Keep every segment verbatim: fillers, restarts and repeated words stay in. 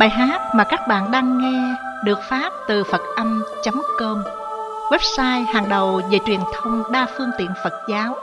Bài hát mà các bạn đang nghe được phát từ phật âm chấm com, website hàng đầu về truyền thông đa phương tiện Phật giáo.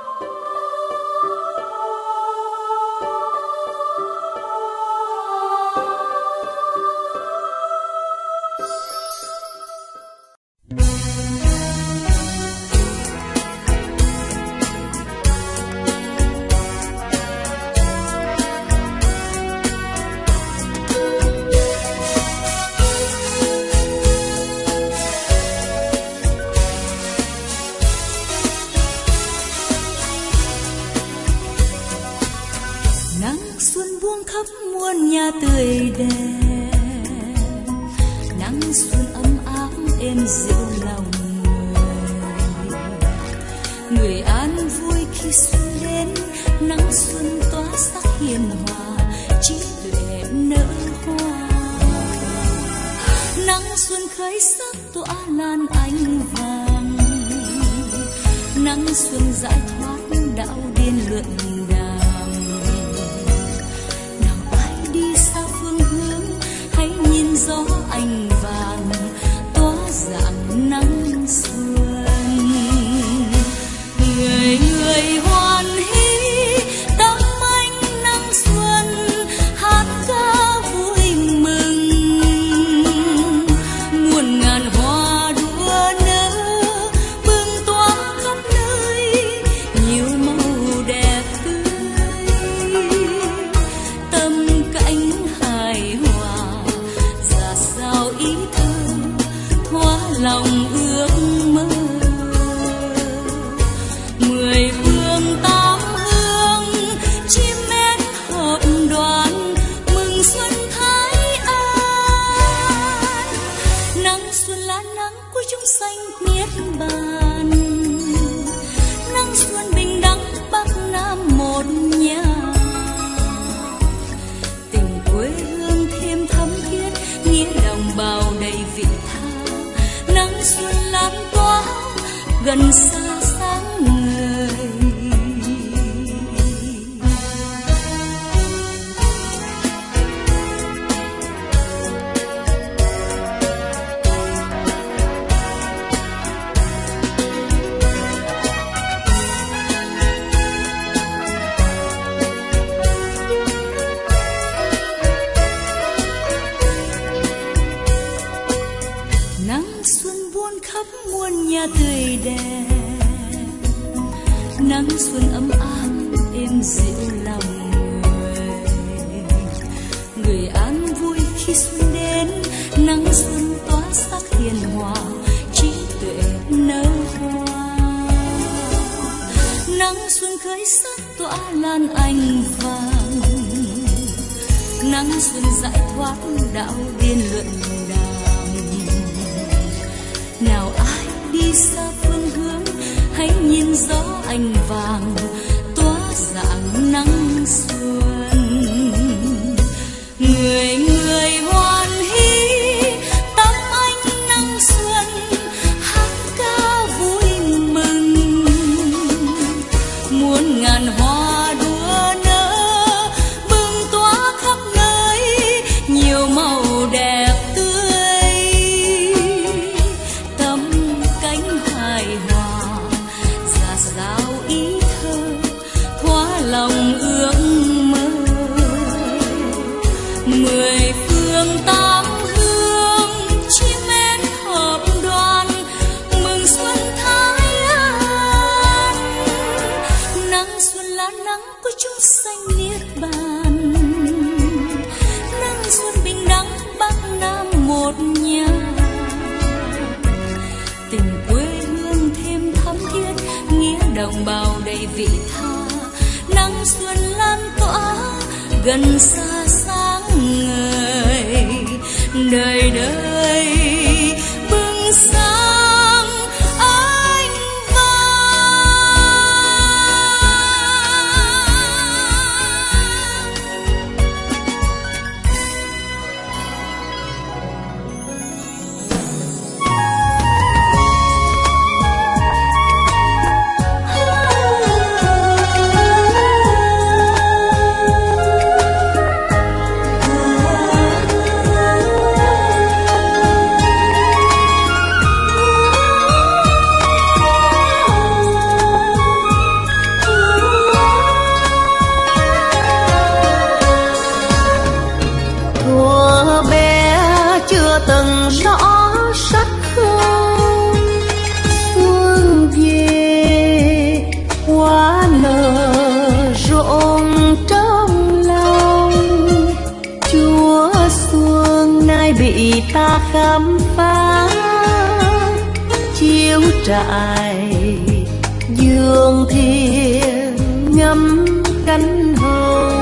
chưa từng rõ sắc không. Xuân về hoa nở rộn trong lòng, Chúa xuân nay bị ta khám phá. Chiếu trại giường thiền ngắm cánh hồng,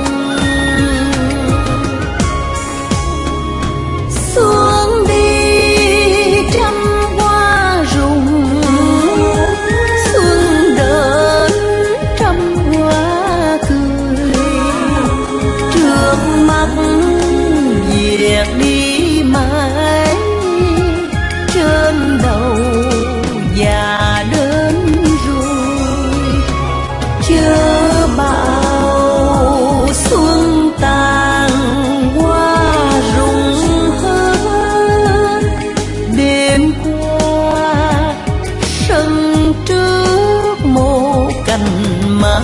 xuống đi trăm hoa rụng, xuân đến trăm hoa cười. Trước mắt việc đi mãi, trên đầu già đến rồi. Chớ bảo xuân tàn hoa rụng hết, đêm qua sân trước một cành mai.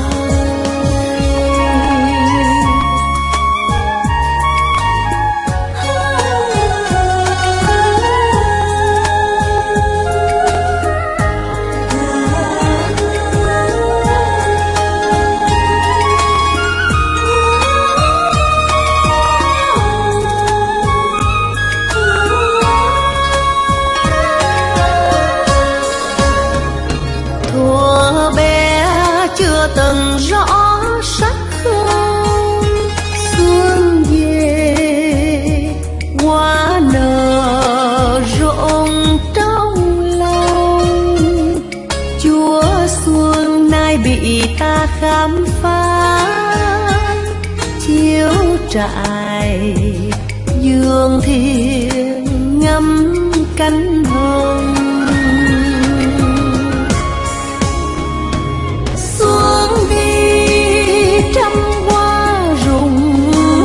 Chưa từng rõ sắc không. Xuân về hoa nở rộn trong lòng, Chúa xuân nay bị ta khám phá. Chiếu trại giường thiền ngắm cánh hồng, xuống đi trăm hoa rụng,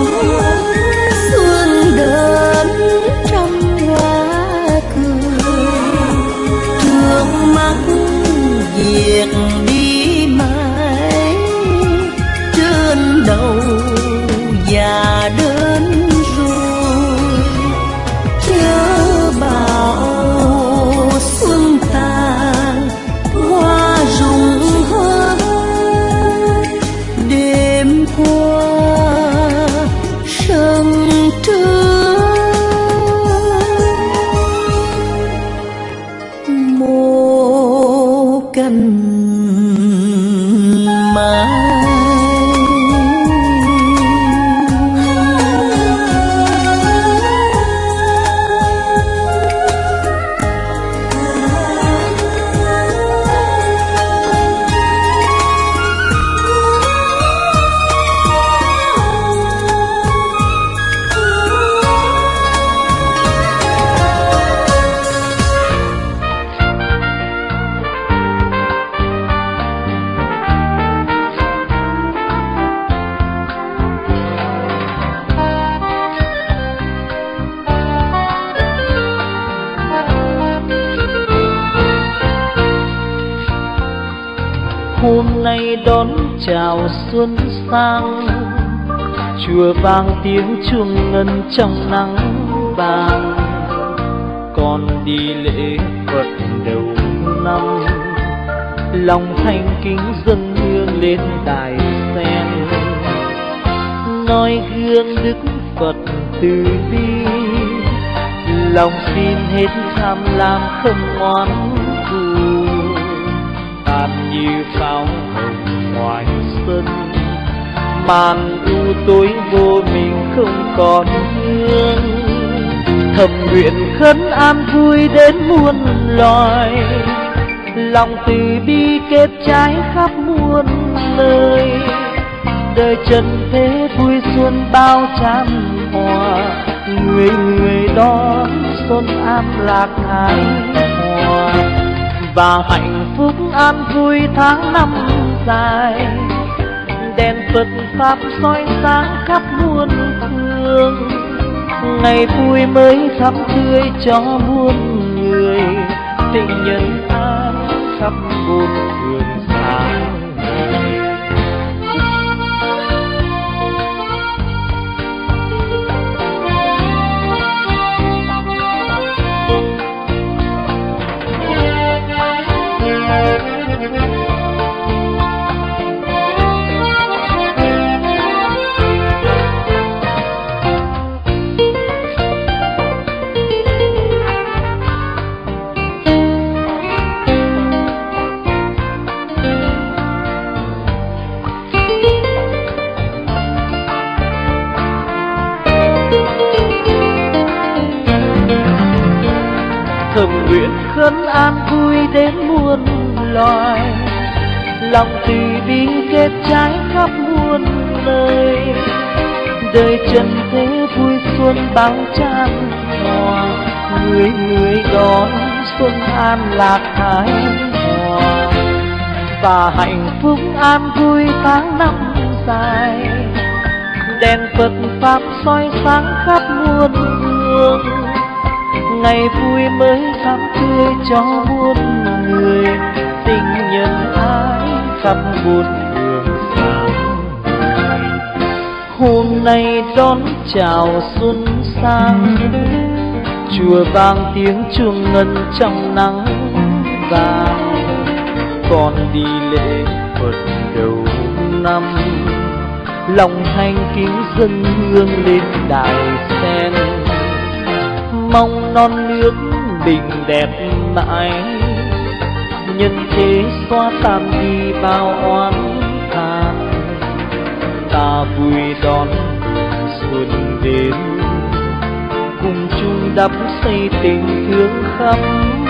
xuân đến trăm hoa cười. Trước mắt việc đi mãi, trên đầu già đến rồi. Chớ bảo xuân tàn hoa rụng hết, đêm qua sân trước một cành mai. Hôm nay đón chào xuân sang, chùa vang tiếng chuông ngân trong nắng vàng. Con đi lễ Phật đầu năm, lòng thành kính dâng hương lên đài sen. Noi gương Đức Phật từ bi, lòng xin hết tham lam không ngoan cù. Tàn như pháo hồng ngoài sân, màn u tối vô mình không còn hương. Thầm nguyện khấn an vui đến muôn loài, lòng từ bi kết trái khắp muôn nơi. Đời trần thế vui xuân bao tràn hòa, người người đón xuân an lạc hài hòa. Và hạnh phúc an vui tháng năm dài, đèn Phật pháp soi sáng khắp muôn phương. Ngày vui mới thắm tươi cho muôn người, tình nhân an khắp bốn phương xa. thầm nguyện khấn an vui đến muôn loài, lòng từ bi kết trái khắp muôn nơi. Đời trần thế vui xuân bao tràn hòa, người người đón xuân an lạc hài hòa. Và hạnh phúc an vui tháng năm dài, đèn Phật pháp soi sáng khắp muôn hương. Ngày vui mới tháng tươi cho muôn người, tình nhân ái khắp muôn đường sáng. Hôm nay đón chào xuân sang, chùa vang tiếng chuông ngân trong nắng vàng. Con đi lễ Phật đầu năm, lòng thành kính dâng hương lên đài sen. Mong non nước bình đẹp mãi, nhân thế xóa tan đi bao oán than. Ta vui đón xuân đến, cùng chung đắp xây tình thương khắp